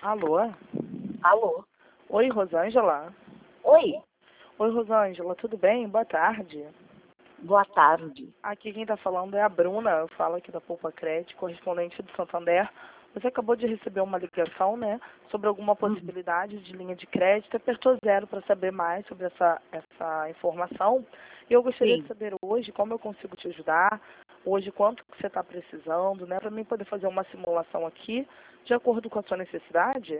Alô? Alô? Oi, Rosângela? Oi, Oi, Rosângela, tudo bem? Boa tarde. boa tarde. Aqui quem está falando é a Bruna, eu falo aqui da Poupa Crédito, correspondente do Santander. Você acabou de receber uma ligação, né, sobre alguma possibilidade de linha de crédito, apertou zero para saber mais sobre essa informação. E eu gostaria de Sim. saber hoje como eu consigo te ajudar, hoje quanto que você está precisando, né, para mim poder fazer uma simulação aqui, de acordo com a sua necessidade.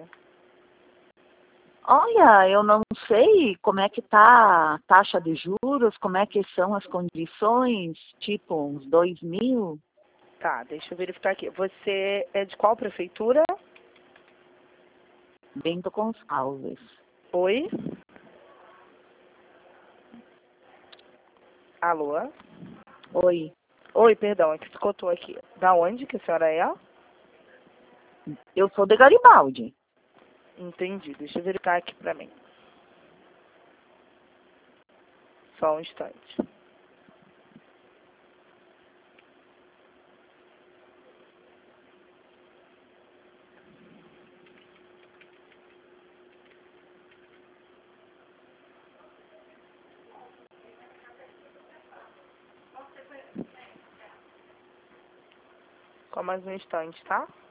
Olha, eu não sei como é que tá a taxa de juros, como é que são as condições, tipo uns 2.000, Tá, deixa eu verificar aqui. Você é de qual prefeitura? Bento Gonçalves. Oi? Alô? Oi, Oi, perdão, é que escutou aqui. Da onde que a senhora é? eu sou de Garibaldi. Entendi, deixa eu verificar aqui pra mim. Só um instante. Só mais um instante, tá?